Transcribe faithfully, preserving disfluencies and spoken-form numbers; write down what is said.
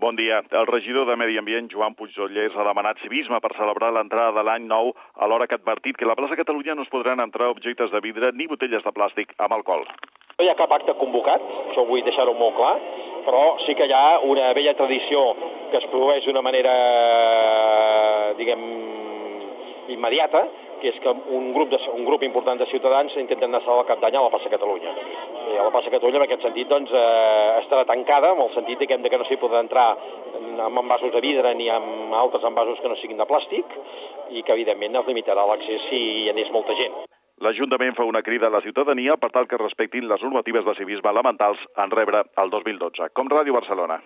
Bon dia. El regidor de Medi Ambient, Joan Puigdollers, ha demanat civisme per celebrar l'entrada de l'any nou, alhora que ha advertit que a la plaça Catalunya no es podran entrar objectes de vidre ni botelles de plàstic amb alcohol. No hi ha cap acte convocat, això vull deixar-ho molt clar, però sí que hi ha una vella tradició que es produeix d'una manera, diguem, immediata, que és que un grup, de, un grup important de ciutadans intenten anar a Cap d'Any a la plaça Catalunya. I a la plaça Catalunya, en aquest sentit, doncs, eh, estarà tancada, en el sentit diguem, de que no s'hi podrà entrar amb envasos de vidre ni amb altres envasos que no siguin de plàstic i que, evidentment, es limitarà l'accés si hi anés molta gent. L'Ajuntament fa una crida a la ciutadania per tal que respectin les normatives de civisme elementals en rebre el dos mil dotze. Com Ràdio Barcelona.